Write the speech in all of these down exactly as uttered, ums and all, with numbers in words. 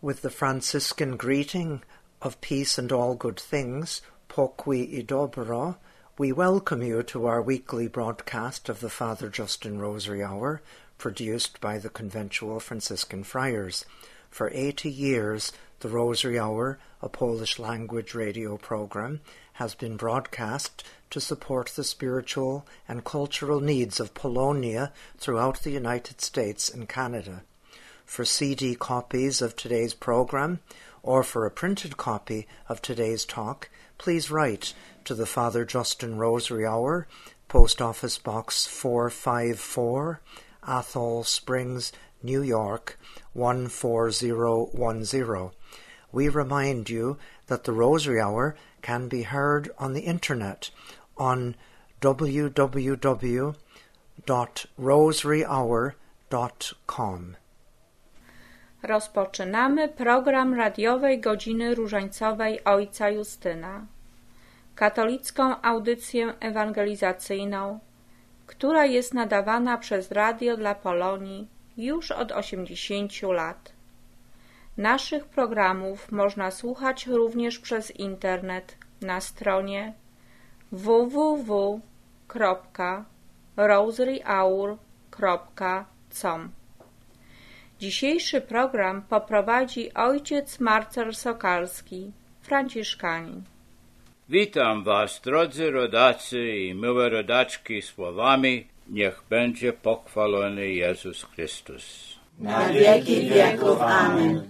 with the Franciscan greeting of peace and all good things, pokui i dobro, we welcome you to our weekly broadcast of the Father Justin Rosary Hour, produced by the Conventual Franciscan Friars. For eighty years, the Rosary Hour, a Polish-language radio program, has been broadcast to support the spiritual and cultural needs of Polonia throughout the United States and Canada. For C D copies of today's program, or for a printed copy of today's talk, please write to the Father Justin Rosary Hour, Post Office Box four five four, Athol Springs, New York, one four zero one zero. We remind you that the Rosary Hour can be heard on the internet on w w w dot rosary hour dot com. Rozpoczynamy program radiowej godziny różańcowej Ojca Justyna, katolicką audycję ewangelizacyjną, która jest nadawana przez Radio dla Polonii już od osiemdziesięciu lat. Naszych programów można słuchać również przez internet na stronie w w w kropka rosary hour kropka com. Dzisiejszy program poprowadzi ojciec Marcel Sokalski, franciszkanin. Witam was, drodzy rodacy i miłe rodaczki, słowami: niech będzie pochwalony Jezus Chrystus. Na wieki wieków. Amen.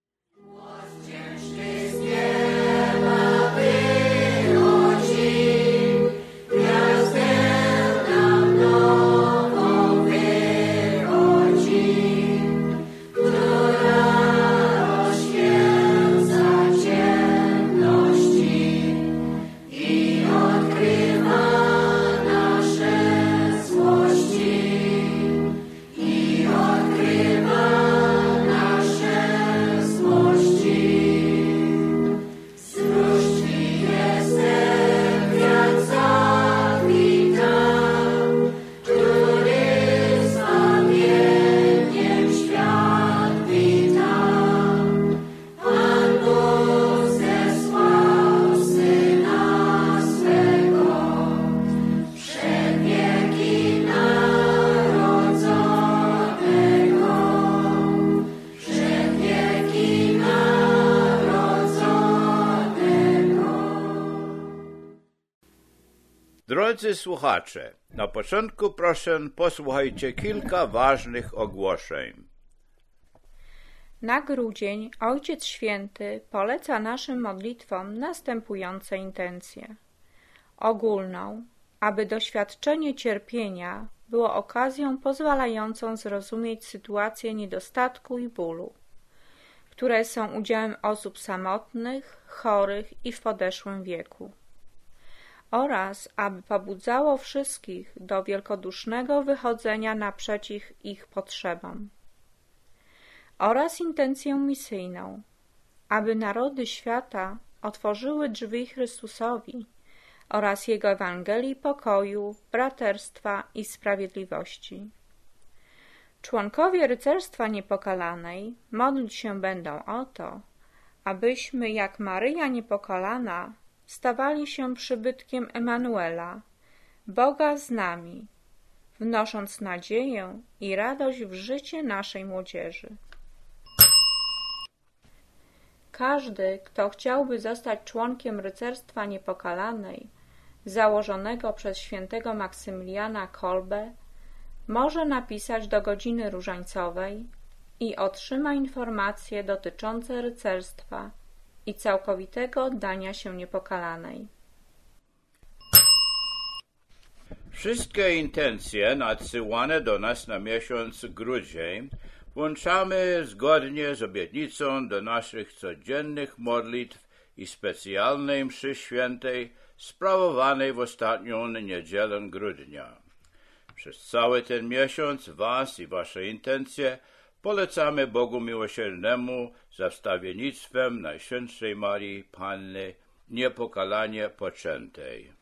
Drodzy słuchacze, na początku proszę posłuchajcie kilka ważnych ogłoszeń. Na grudzień Ojciec Święty poleca naszym modlitwom następujące intencje. Ogólną, aby doświadczenie cierpienia było okazją pozwalającą zrozumieć sytuację niedostatku i bólu, które są udziałem osób samotnych, chorych i w podeszłym wieku, oraz aby pobudzało wszystkich do wielkodusznego wychodzenia naprzeciw ich potrzebom, oraz intencję misyjną, aby narody świata otworzyły drzwi Chrystusowi oraz Jego Ewangelii pokoju, braterstwa i sprawiedliwości. Członkowie Rycerstwa Niepokalanej modlić się będą o to, abyśmy jak Maryja Niepokalana stawali się przybytkiem Emanuela, Boga z nami, wnosząc nadzieję i radość w życie naszej młodzieży. Każdy, kto chciałby zostać członkiem Rycerstwa Niepokalanej, założonego przez świętego Maksymiliana Kolbę, może napisać do godziny różańcowej i otrzyma informacje dotyczące rycerstwa i całkowitego oddania się Niepokalanej. Wszystkie intencje nadsyłane do nas na miesiąc grudzień włączamy zgodnie z obietnicą do naszych codziennych modlitw i specjalnej mszy świętej sprawowanej w ostatnią niedzielę grudnia. Przez cały ten miesiąc was i wasze intencje polecamy Bogu Miłosiernemu za wstawiennictwem Najświętszej Marii Panny Niepokalanie Poczętej.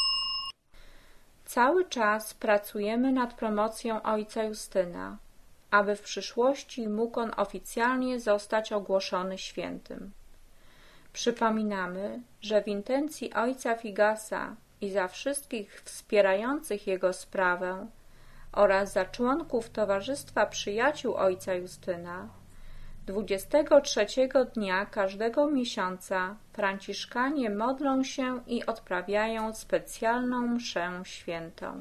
Cały czas pracujemy nad promocją Ojca Justyna, aby w przyszłości mógł on oficjalnie zostać ogłoszony świętym. Przypominamy, że w intencji ojca Figasa i za wszystkich wspierających jego sprawę oraz za członków Towarzystwa Przyjaciół ojca Justyna dwudziestego trzeciego dnia każdego miesiąca franciszkanie modlą się i odprawiają specjalną mszę świętą.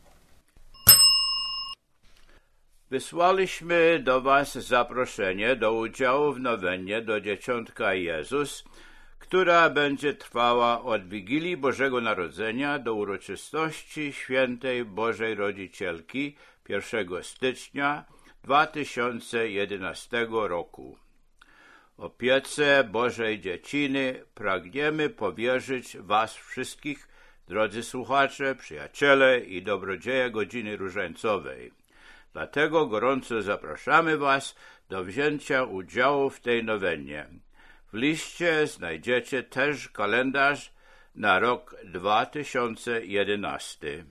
Wysłaliśmy do Was zaproszenie do udziału w nowennie do Dzieciątka Jezus, która będzie trwała od Wigilii Bożego Narodzenia do uroczystości Świętej Bożej Rodzicielki pierwszego stycznia dwa tysiące jedenastego roku. Opiece Bożej Dzieciny pragniemy powierzyć Was wszystkich, drodzy słuchacze, przyjaciele i dobrodzieje Godziny Różańcowej. Dlatego gorąco zapraszamy Was do wzięcia udziału w tej nowennie. W liście znajdziecie też kalendarz na rok dwa tysiące jedenasty.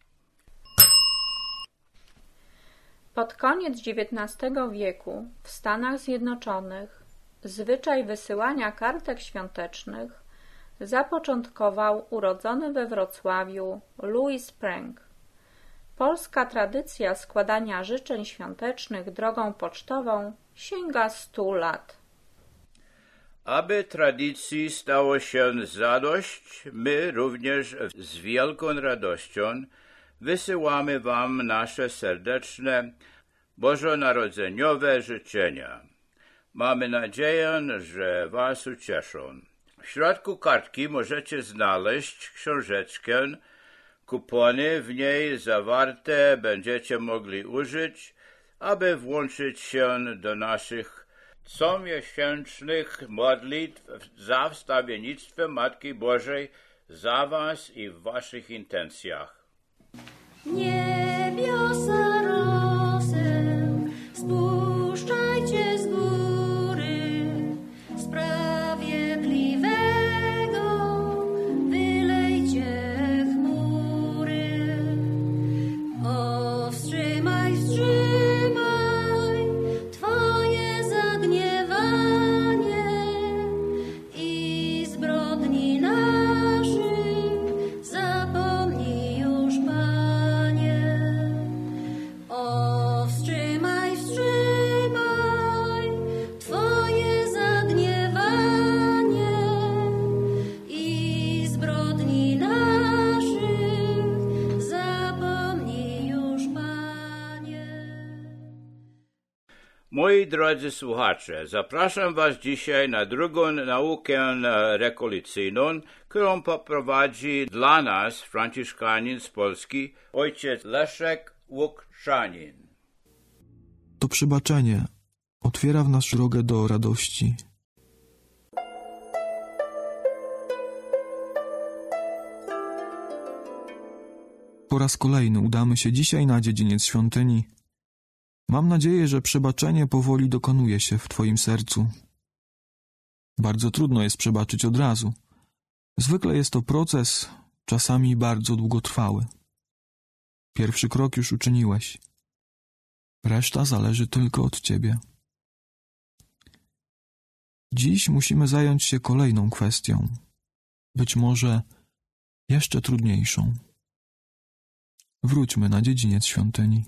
Pod koniec dziewiętnastego wieku w Stanach Zjednoczonych zwyczaj wysyłania kartek świątecznych zapoczątkował urodzony we Wrocławiu Louis Spreng. Polska tradycja składania życzeń świątecznych drogą pocztową sięga stu lat. Aby tradycji stało się zadość, my również z wielką radością wysyłamy Wam nasze serdeczne bożonarodzeniowe życzenia. Mamy nadzieję, że Was ucieszą. W środku kartki możecie znaleźć książeczkę. Kupony w niej zawarte będziecie mogli użyć, aby włączyć się do naszych comiesięcznych modlitw za wstawiennictwem Matki Bożej za Was i w Waszych intencjach. Niebiosa rosę, spuszczajcie z góry, sprawiedliwego wylejcie chmury. O, wstrzymaj, wstrzymaj Twoje zagniewanie i zbrodni naszych zapomnij już, Panie. O, wstrzymaj, wstrzymaj Twoje zagniewanie i zbrodni naszych zapomnij już, Panie. Moi drodzy słuchacze, zapraszam Was dzisiaj na drugą naukę rekolekcyjną, którą poprowadzi dla nas franciszkanin z Polski, ojciec Leszek Łukrzanin. To przebaczenie otwiera w nas drogę do radości. Po raz kolejny udamy się dzisiaj na dziedziniec świątyni. Mam nadzieję, że przebaczenie powoli dokonuje się w Twoim sercu. Bardzo trudno jest przebaczyć od razu. Zwykle jest to proces, czasami bardzo długotrwały. Pierwszy krok już uczyniłeś. Reszta zależy tylko od Ciebie. Dziś musimy zająć się kolejną kwestią, być może jeszcze trudniejszą. Wróćmy na dziedziniec świątyni.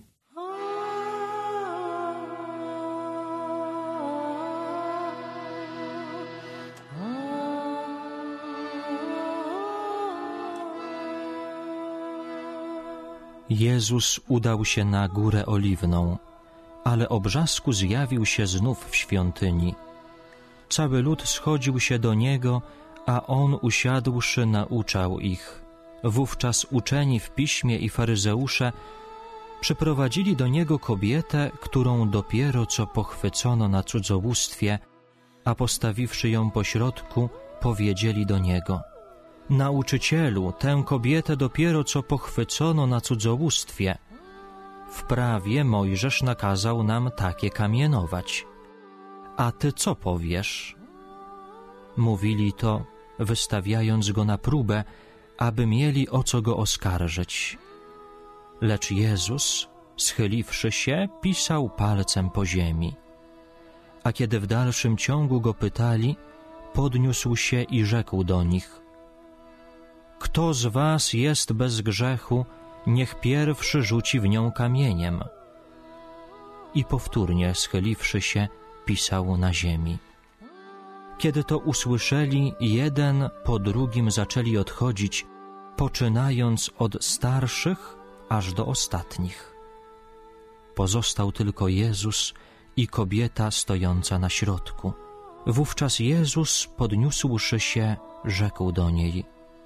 Jezus udał się na Górę Oliwną, ale o brzasku zjawił się znów w świątyni. Cały lud schodził się do Niego, a On usiadłszy nauczał ich. Wówczas uczeni w piśmie i faryzeusze przyprowadzili do Niego kobietę, którą dopiero co pochwycono na cudzołóstwie, a postawiwszy ją pośrodku, powiedzieli do Niego: Nauczycielu, tę kobietę dopiero co pochwycono na cudzołóstwie. W prawie Mojżesz nakazał nam takie kamienować. A ty co powiesz? Mówili to, wystawiając go na próbę, aby mieli o co go oskarżyć. Lecz Jezus, Schyliwszy się, pisał palcem po ziemi. A kiedy w dalszym ciągu go pytali, podniósł się i rzekł do nich: Kto z was jest bez grzechu, niech pierwszy rzuci w nią kamieniem. I powtórnie, schyliwszy się, pisał na ziemi. Kiedy to usłyszeli, jeden po drugim zaczęli odchodzić, poczynając od starszych aż do ostatnich. Pozostał tylko Jezus i kobieta stojąca na środku. Wówczas Jezus, podniósłszy się, rzekł do niej: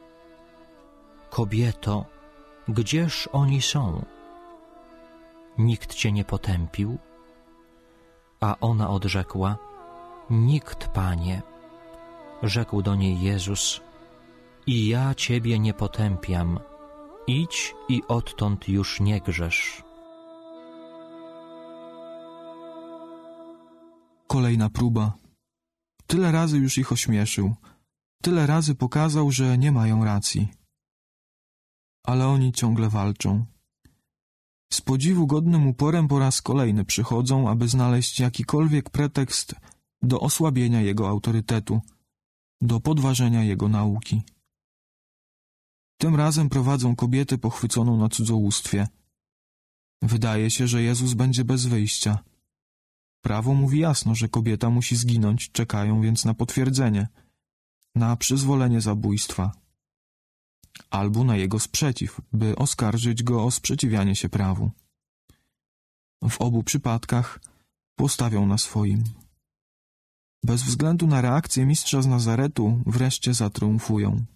Kobieto, gdzież oni są? Nikt cię nie potępił? A ona odrzekła: Nikt, Panie. Rzekł do niej Jezus: I ja ciebie nie potępiam. Idź i odtąd już nie grzesz. Kolejna próba. Tyle razy już ich ośmieszył. Tyle razy pokazał, że nie mają racji. Ale oni ciągle walczą. Z podziwu godnym uporem po raz kolejny przychodzą, aby znaleźć jakikolwiek pretekst do osłabienia jego autorytetu, do podważenia jego nauki. Tym razem prowadzą kobietę pochwyconą na cudzołóstwie. Wydaje się, że Jezus będzie bez wyjścia. Prawo mówi jasno, że kobieta musi zginąć, czekają więc na potwierdzenie, na przyzwolenie zabójstwa, albo na jego sprzeciw, by oskarżyć go o sprzeciwianie się prawu. W obu przypadkach postawią na swoim. Bez względu na reakcję mistrza z Nazaretu wreszcie zatriumfują.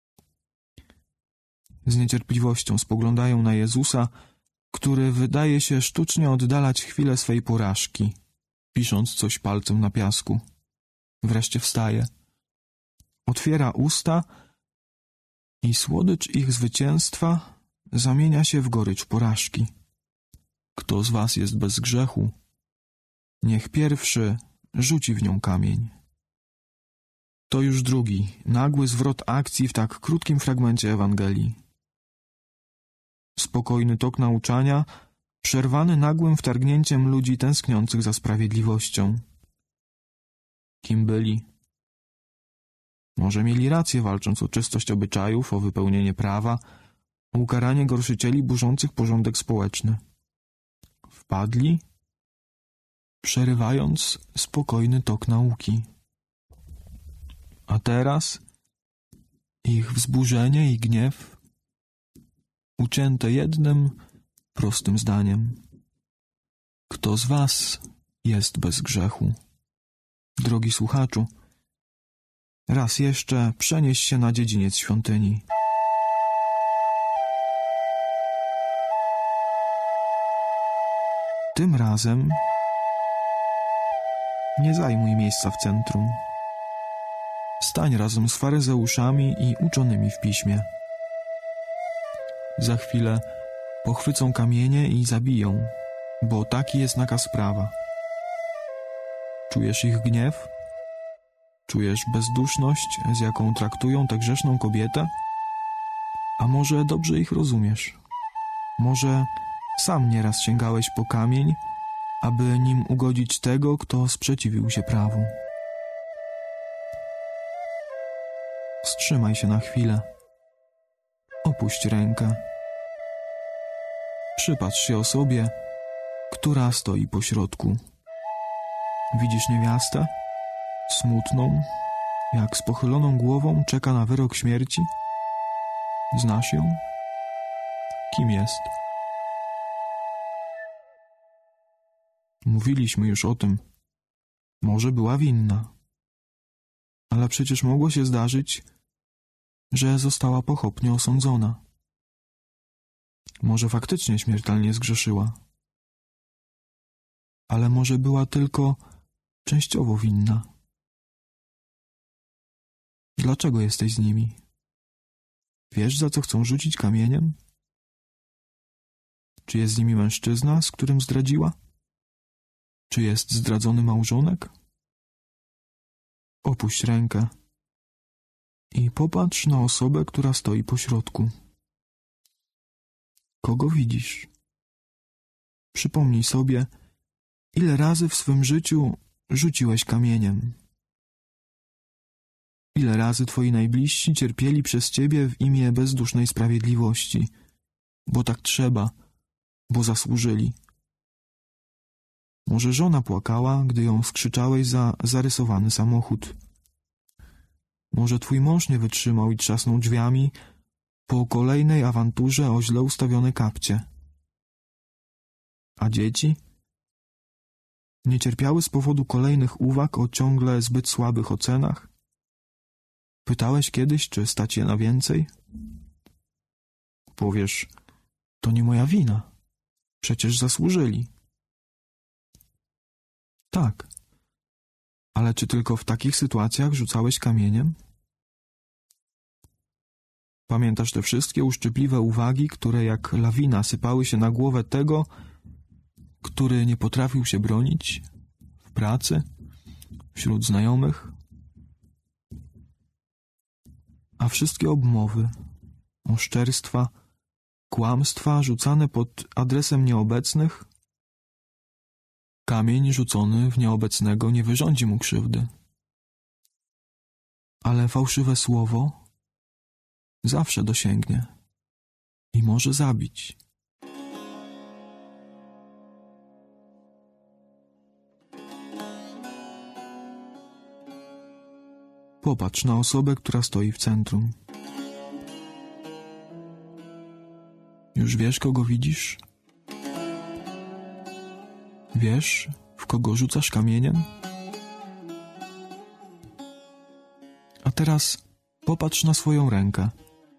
Z niecierpliwością spoglądają na Jezusa, który wydaje się sztucznie oddalać chwilę swej porażki, pisząc coś palcem na piasku. Wreszcie wstaje, otwiera usta i słodycz ich zwycięstwa zamienia się w gorycz porażki. Kto z was jest bez grzechu, niech pierwszy rzuci w nią kamień. To już drugi, nagły zwrot akcji w tak krótkim fragmencie Ewangelii. Spokojny tok nauczania, przerwany nagłym wtargnięciem ludzi tęskniących za sprawiedliwością. Kim byli? Może mieli rację, walcząc o czystość obyczajów, o wypełnienie prawa, o ukaranie gorszycieli burzących porządek społeczny. Wpadli, przerywając spokojny tok nauki. A teraz ich wzburzenie i gniew ucięte jednym prostym zdaniem. Kto z was jest bez grzechu? Drogi słuchaczu, raz jeszcze przenieś się na dziedziniec świątyni. Tym razem nie zajmuj miejsca w centrum. Stań razem z faryzeuszami i uczonymi w piśmie. Za chwilę pochwycą kamienie i zabiją, bo taki jest nakaz prawa. Czujesz ich gniew? Czujesz bezduszność, z jaką traktują tę grzeszną kobietę? A może dobrze ich rozumiesz? Może sam nieraz sięgałeś po kamień, aby nim ugodzić tego, kto sprzeciwił się prawu. Wstrzymaj się na chwilę. Opuść rękę. Przypatrz się osobie, która stoi po środku. Widzisz niewiastę? Smutną, jak z pochyloną głową czeka na wyrok śmierci? Znasz ją? Kim jest? Mówiliśmy już o tym. Może była winna. Ale przecież mogło się zdarzyć, że została pochopnie osądzona. Może faktycznie śmiertelnie zgrzeszyła. Ale może była tylko częściowo winna. Dlaczego jesteś z nimi? Wiesz, za co chcą rzucić kamieniem? Czy jest z nimi mężczyzna, z którym zdradziła? Czy jest zdradzony małżonek? Opuść rękę i popatrz na osobę, która stoi po środku. Kogo widzisz? Przypomnij sobie, ile razy w swym życiu rzuciłeś kamieniem. Ile razy twoi najbliżsi cierpieli przez ciebie w imię bezdusznej sprawiedliwości, bo tak trzeba, bo zasłużyli. Może żona płakała, gdy ją skrzyczałeś za zarysowany samochód. Może twój mąż nie wytrzymał i trzasnął drzwiami po kolejnej awanturze o źle ustawione kapcie. A dzieci? Nie cierpiały z powodu kolejnych uwag o ciągle zbyt słabych ocenach? Pytałeś kiedyś, czy stać je na więcej? Powiesz, to nie moja wina. Przecież zasłużyli. Tak. Ale czy tylko w takich sytuacjach rzucałeś kamieniem? Pamiętasz te wszystkie uszczypliwe uwagi, które jak lawina sypały się na głowę tego, który nie potrafił się bronić? W pracy? Wśród znajomych? A wszystkie obmowy, oszczerstwa, kłamstwa rzucane pod adresem nieobecnych? Kamień rzucony w nieobecnego nie wyrządzi mu krzywdy. Ale fałszywe słowo zawsze dosięgnie i może zabić. Popatrz na osobę, która stoi w centrum. Już wiesz, kogo widzisz? Wiesz, w kogo rzucasz kamieniem? A teraz popatrz na swoją rękę.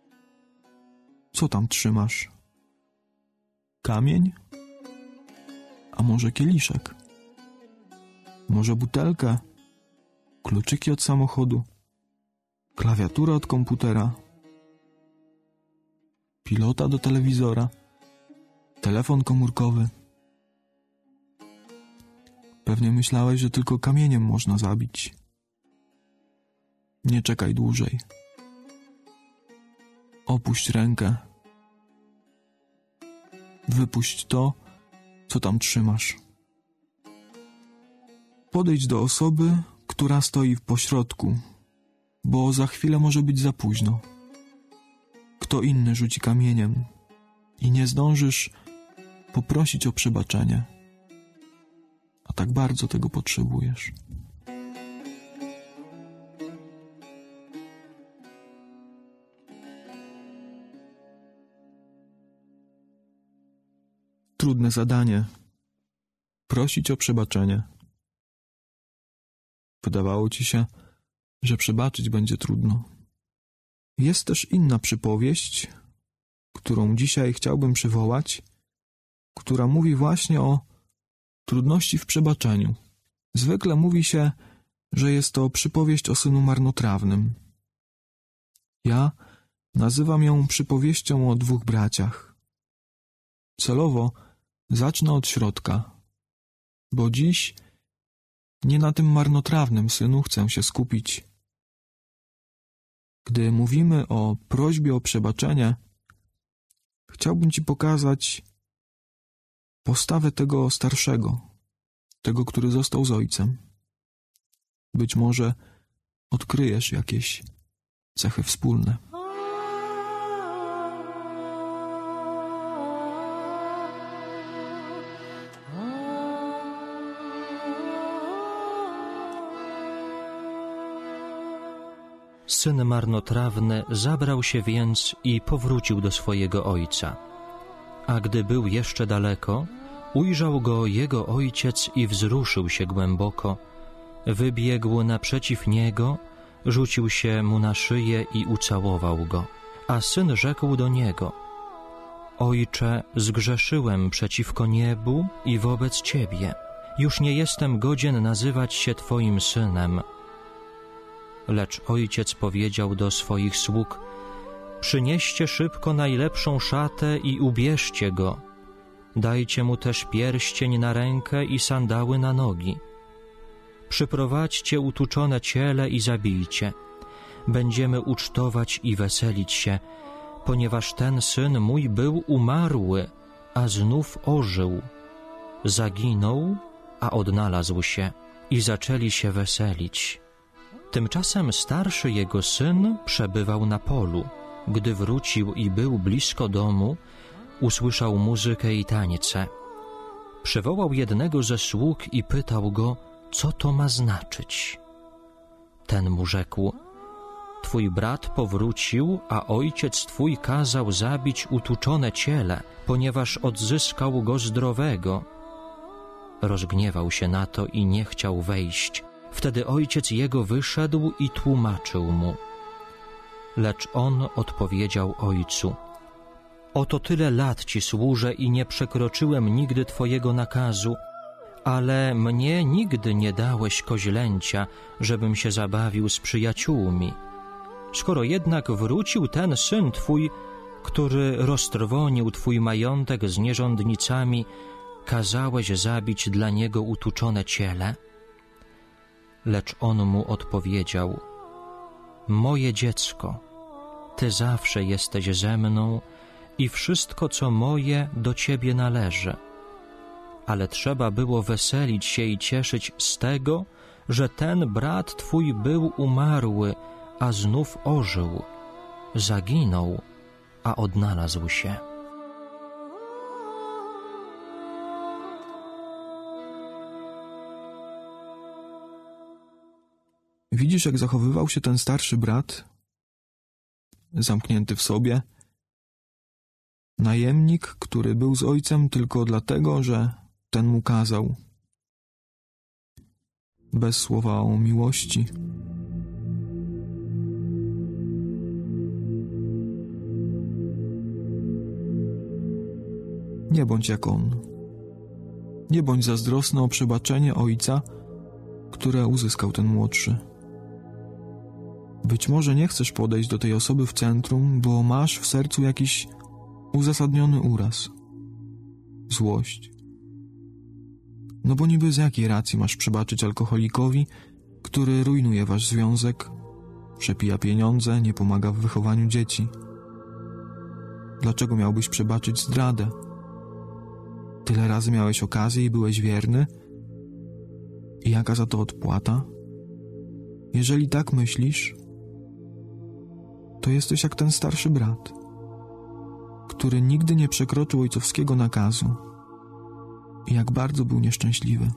Co tam trzymasz? Kamień? A może kieliszek? Może butelkę? Kluczyki od samochodu? Klawiaturę od komputera? Pilota do telewizora? Telefon komórkowy? Pewnie myślałeś, że tylko kamieniem można zabić. Nie czekaj dłużej. Opuść rękę. Wypuść to, co tam trzymasz. Podejdź do osoby, która stoi w pośrodku, bo za chwilę może być za późno. Kto inny rzuci kamieniem i nie zdążysz poprosić o przebaczenie. A tak bardzo tego potrzebujesz. Trudne zadanie. Prosić o przebaczenie. Wydawało ci się, że przebaczyć będzie trudno. Jest też inna przypowieść, którą dzisiaj chciałbym przywołać, która mówi właśnie o trudności w przebaczeniu. Zwykle mówi się, że jest to przypowieść o synu marnotrawnym. Ja nazywam ją przypowieścią o dwóch braciach. Celowo zacznę od środka, bo dziś nie na tym marnotrawnym synu chcę się skupić. Gdy mówimy o prośbie o przebaczenie, chciałbym ci pokazać postawę tego starszego, tego, który został z ojcem. Być może odkryjesz jakieś cechy wspólne. Syn marnotrawny zabrał się więc i powrócił do swojego ojca. A gdy był jeszcze daleko, ujrzał go jego ojciec i wzruszył się głęboko. Wybiegł naprzeciw niego, rzucił się mu na szyję i ucałował go. A syn rzekł do niego: Ojcze, zgrzeszyłem przeciwko niebu i wobec Ciebie. Już nie jestem godzien nazywać się Twoim synem. Lecz ojciec powiedział do swoich sług: Przynieście szybko najlepszą szatę i ubierzcie go. Dajcie mu też pierścień na rękę i sandały na nogi. Przyprowadźcie utuczone ciele i zabijcie. Będziemy ucztować i weselić się, ponieważ ten syn mój był umarły, a znów ożył. zaginął, a odnalazł się, i zaczęli się weselić. Tymczasem starszy jego syn przebywał na polu. Gdy wrócił i był blisko domu, usłyszał muzykę i tańce. Przywołał jednego ze sług i pytał go, co to ma znaczyć. Ten mu rzekł: twój brat powrócił, a ojciec twój kazał zabić utuczone ciele, ponieważ odzyskał go zdrowego. Rozgniewał się na to i nie chciał wejść. Wtedy ojciec jego wyszedł i tłumaczył mu. Lecz on odpowiedział ojcu: oto tyle lat ci służę i nie przekroczyłem nigdy twojego nakazu, ale mnie nigdy nie dałeś koźlęcia, żebym się zabawił z przyjaciółmi. Skoro jednak wrócił ten syn twój, który roztrwonił twój majątek z nierządnicami, kazałeś zabić dla niego utuczone ciele? Lecz on mu odpowiedział: moje dziecko, ty zawsze jesteś ze mną i wszystko, co moje, do ciebie należy. Ale trzeba było weselić się i cieszyć z tego, że ten brat twój był umarły, a znów ożył, zaginął, a odnalazł się. Widzisz, jak zachowywał się ten starszy brat, zamknięty w sobie, najemnik, który był z ojcem tylko dlatego, że ten mu kazał, bez słowa o miłości. Nie bądź jak on. Nie bądź zazdrosny o przebaczenie ojca, które uzyskał ten młodszy. Być może nie chcesz podejść do tej osoby w centrum, bo masz w sercu jakiś uzasadniony uraz, złość. No bo niby z jakiej racji masz przebaczyć alkoholikowi, który rujnuje wasz związek, przepija pieniądze, nie pomaga w wychowaniu dzieci? Dlaczego miałbyś przebaczyć zdradę? Tyle razy miałeś okazję i byłeś wierny? I jaka za to odpłata? Jeżeli tak myślisz, to jesteś jak ten starszy brat, który nigdy nie przekroczył ojcowskiego nakazu i jak bardzo był nieszczęśliwy.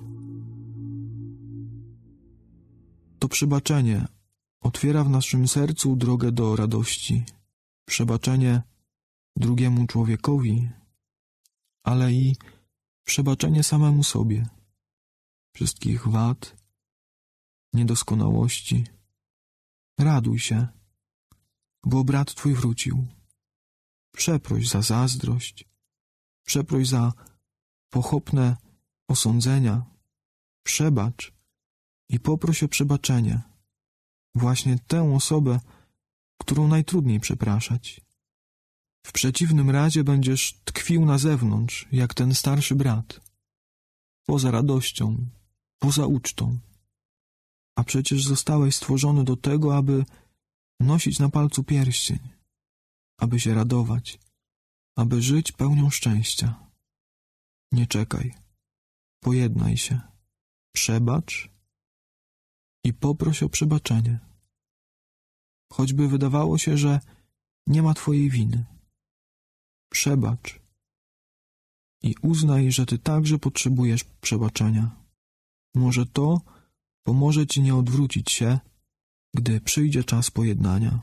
To przebaczenie otwiera w naszym sercu drogę do radości. Przebaczenie drugiemu człowiekowi, ale i przebaczenie samemu sobie wszystkich wad, niedoskonałości. Raduj się, bo brat twój wrócił. Przeproś za zazdrość, przeproś za pochopne osądzenia, przebacz i poproś o przebaczenie właśnie tę osobę, którą najtrudniej przepraszać. W przeciwnym razie będziesz tkwił na zewnątrz, jak ten starszy brat, poza radością, poza ucztą. A przecież zostałeś stworzony do tego, aby nosić na palcu pierścień, aby się radować, aby żyć pełnią szczęścia. Nie czekaj, pojednaj się, przebacz i poproś o przebaczenie. Choćby wydawało się, że nie ma twojej winy. Przebacz i uznaj, że ty także potrzebujesz przebaczenia. Może to pomoże ci nie odwrócić się, gdy przyjdzie czas pojednania.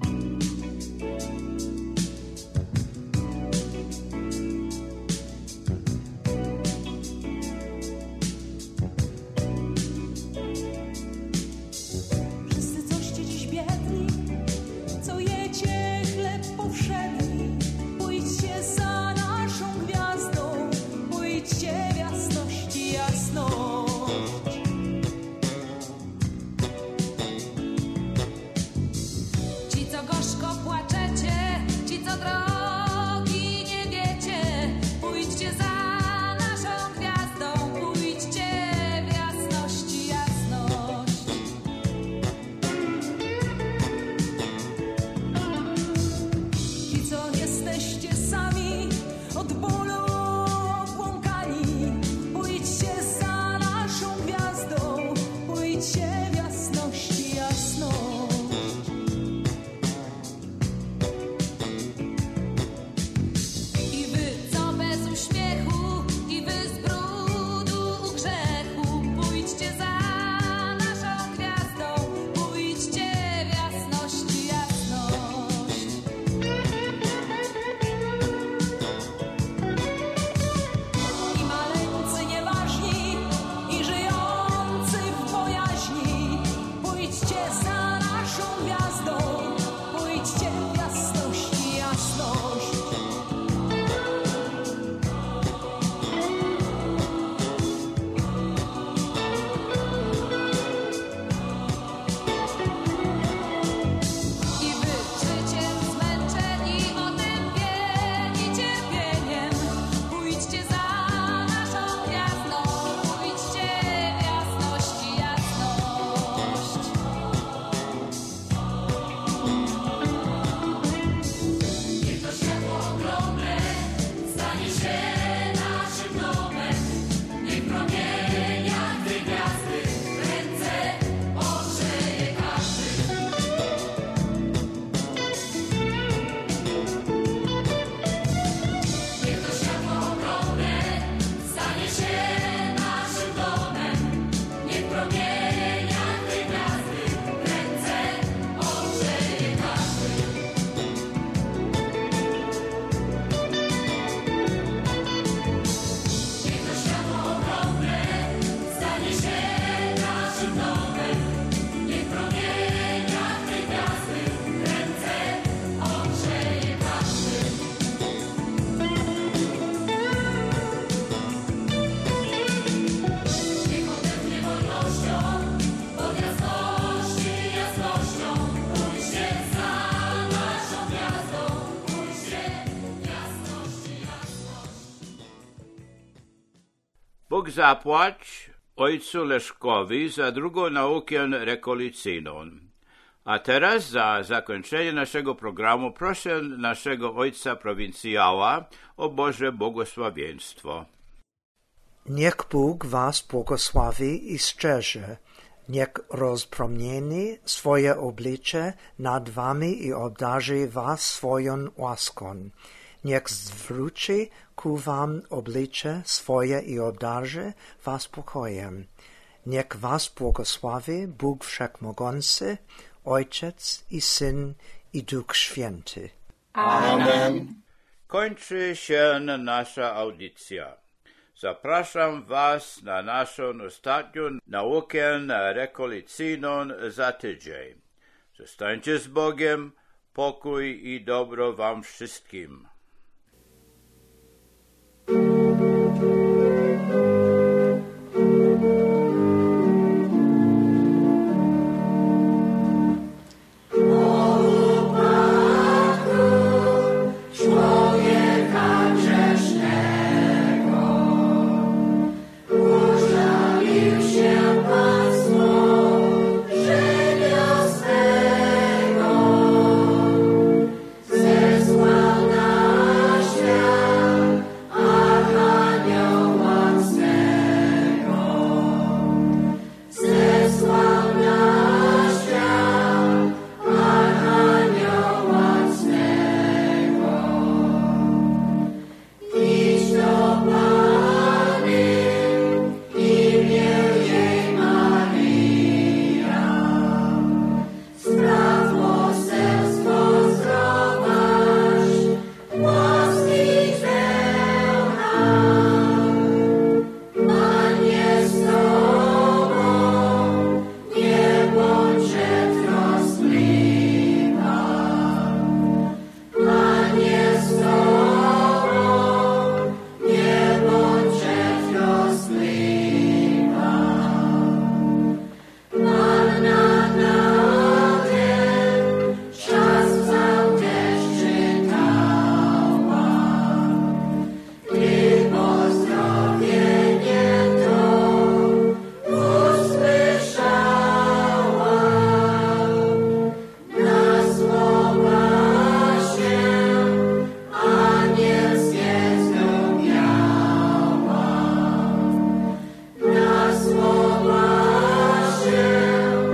Wszyscy coście dziś biedni, co jecie chleb powszedni, pójdźcie za naszą gwiazdą, pójdźcie w jasności jasność. Ci, Bóg zapłać ojcu Leszkowi za drugą naukę rekolicyjną. A teraz za zakończenie naszego programu proszę naszego ojca prowincjała o Boże błogosławieństwo. Niech Bóg was błogosławi i strzeże. Niech rozpromieni swoje oblicze nad wami i obdarzy was swoją łaską. Niech zwróci ku wam oblicze swoje i obdarzy was pokojem. Niech was błogosławi Bóg Wszechmogący, Ojciec i Syn i Duch Święty. Amen. Kończy się nasza audycja. Zapraszam was na naszą ostatnią naukę rekolicyjną za tydzień. Zostańcie z Bogiem, pokój i dobro wam wszystkim.